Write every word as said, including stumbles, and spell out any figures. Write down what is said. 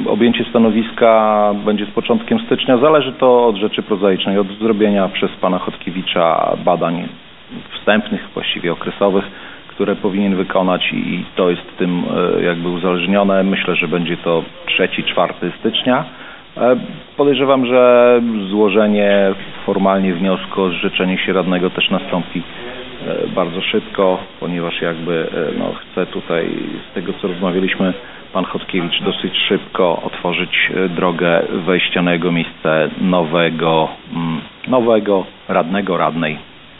objęcie stanowiska będzie z początkiem stycznia. Zależy to od rzeczy prozaicznej, od zrobienia przez pana Chodkiewicza badań wstępnych, właściwie okresowych, które powinien wykonać i to jest tym jakby uzależnione. Myślę, że będzie to trzeci czwarty stycznia. Podejrzewam, że złożenie formalnie wniosku o zrzeczenie się radnego też nastąpi bardzo szybko, ponieważ jakby no, chce tutaj, z tego co rozmawialiśmy, pan Chodkiewicz dosyć szybko otworzyć drogę wejścia na jego miejsce nowego, nowego radnego, radnej.